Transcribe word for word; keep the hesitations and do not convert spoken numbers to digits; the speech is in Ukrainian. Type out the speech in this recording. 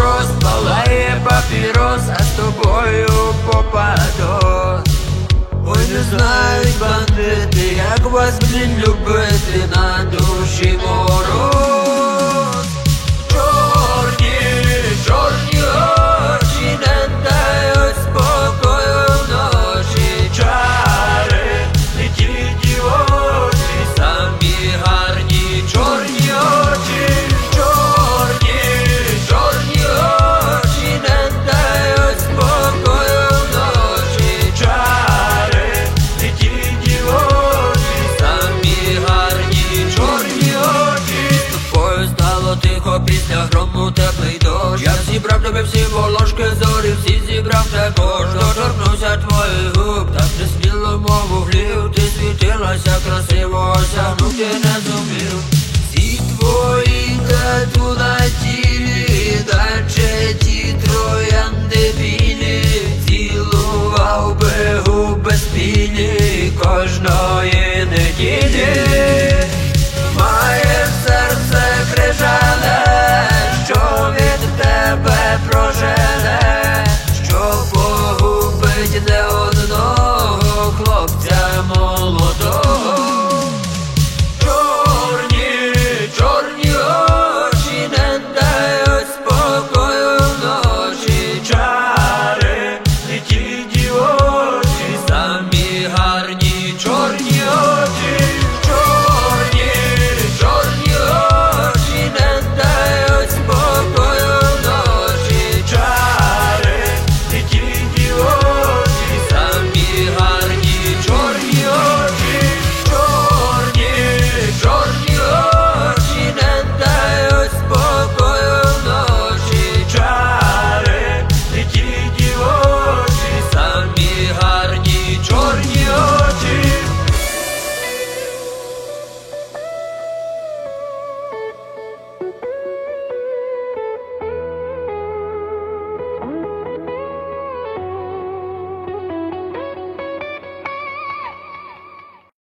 мороз, палає папірос, а з тобою попадос. Ой, не знають бандити, як вас, блін, любити, на душі мороз. Чорні, чорні очі не дають спокою вночі. Чари, не ті дівочі, самі гарні чорні очі. Чорні, чорні очі не дають спокою вночі. Чари, не ті дівочі, самі гарні чорні очі. З тобою стало тихо після грому, теплий дощ. Я зібрав тебе всі волошки зорі, всі зібрав також. Доторкнувся твоїх губ, так несміло, мов вуглів. Ти світилася красиво, осягнути не зумів. Всі твої тату на